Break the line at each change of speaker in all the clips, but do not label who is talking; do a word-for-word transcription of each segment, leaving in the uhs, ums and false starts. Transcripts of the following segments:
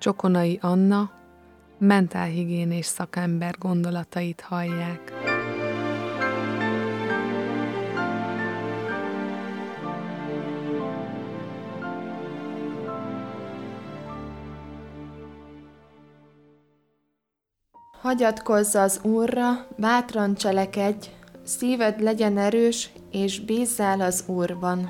Csokonai Anna, mentálhigiénés szakember gondolatait hallják.
Hagyatkozz az Úrra, bátran cselekedj, szíved legyen erős, és bízzál az Úrban.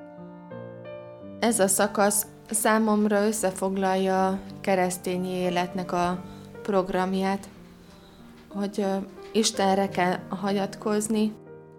Ez a szakasz számomra összefoglalja a keresztény életnek a programját, hogy Istenre kell hagyatkozni,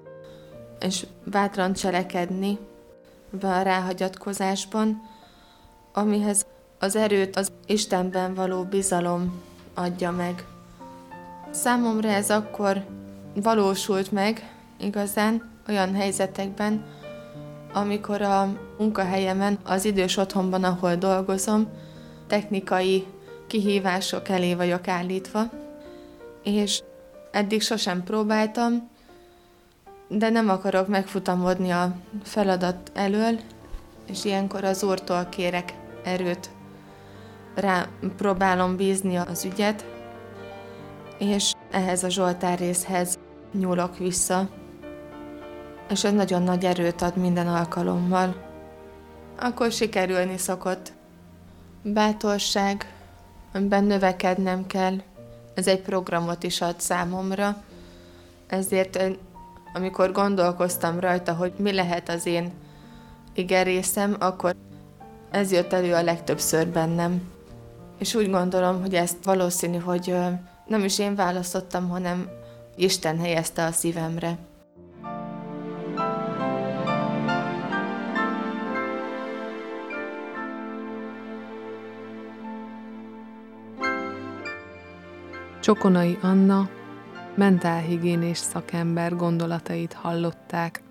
és bátran cselekedni a ráhagyatkozásban, amihez az erőt az Istenben való bizalom adja meg. Számomra ez akkor valósult meg igazán olyan helyzetekben, amikor a munkahelyemen, az idős otthonban, ahol dolgozom, technikai kihívások elé vagyok állítva, és eddig sosem próbáltam, de nem akarok megfutamodni a feladat elől, és ilyenkor az Úrtól kérek erőt, rá próbálom bízni az ügyet, és ehhez a Zsoltár részhez nyúlok vissza, és ez nagyon nagy erőt ad minden alkalommal. Akkor sikerülni szokott. Bátorság, amiben növekednem kell, ez egy programot is ad számomra, ezért amikor gondolkoztam rajta, hogy mi lehet az én igerészem, akkor ez jött elő a legtöbbször bennem. És úgy gondolom, hogy ezt valószínű, hogy nem is én választottam, hanem Isten helyezte a szívemre.
Csokonai Anna, mentálhigiénés szakember gondolatait hallották.